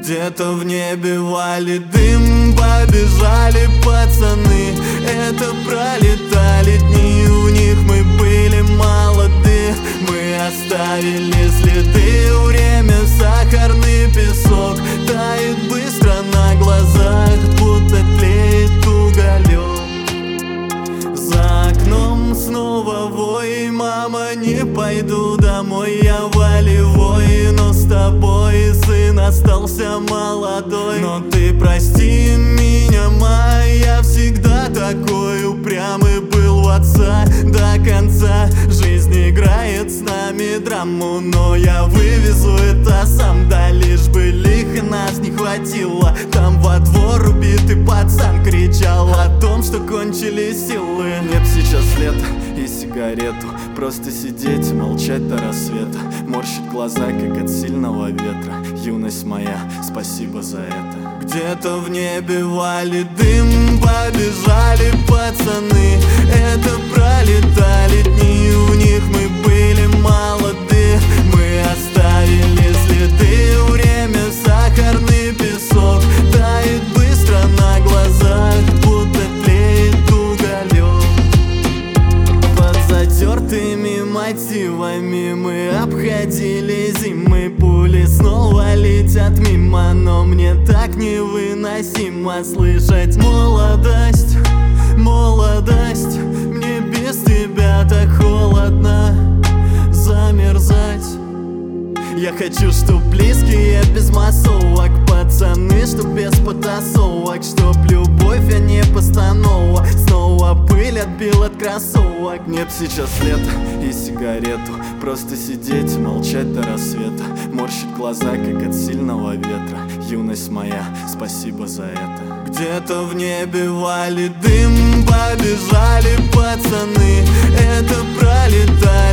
Где-то в небе валит дым, побежали пацаны. Это пролетали дни, у них мы были молоды. Мы оставили следы, время сахарный песок. Тает быстро на глазах, будто тлеет уголек. За окном снова вой, мама, не пойду домой. Я волевой, но с тобой сын остался молодой. Но ты прости меня, моя, всегда такой упрямый был у отца. До конца жизнь играет с нами драму, но я вывезу это сам. Да лишь бы лихо нас не хватило. Там во двор убитый пацан кричал о том, что кончились силы. Нет, сейчас лето и сигарету, просто сидеть и молчать до рассвета. Морщит глаза, как от сильного ветра. Юность моя, спасибо за это. Где-то в небе валит дым, побежали пацаны. Это пролетали дни, у них мы были молоды. Мы оставили следы, время сахарный песок. Тает быстро на глазах, будто тлеет уголек. Под затертыми мотивами мы обходили зимы. Пули снова летят мимо, но мне так невыносимо слышать молодость, молодость. Мне без тебя так холодно замерзать. Я хочу, чтоб близкие без массовок, пацаны, чтоб без потасовок, чтоб любовь, а не постанова. Снова пыль отбил от кроссовок. Нет, сейчас лето и сигарету, просто сидеть и молчать до рассвета. Морщит глаза, как от сильного ветра. Юность моя, спасибо за это. Где-то в небе валит дым, побежали пацаны. Это пролетает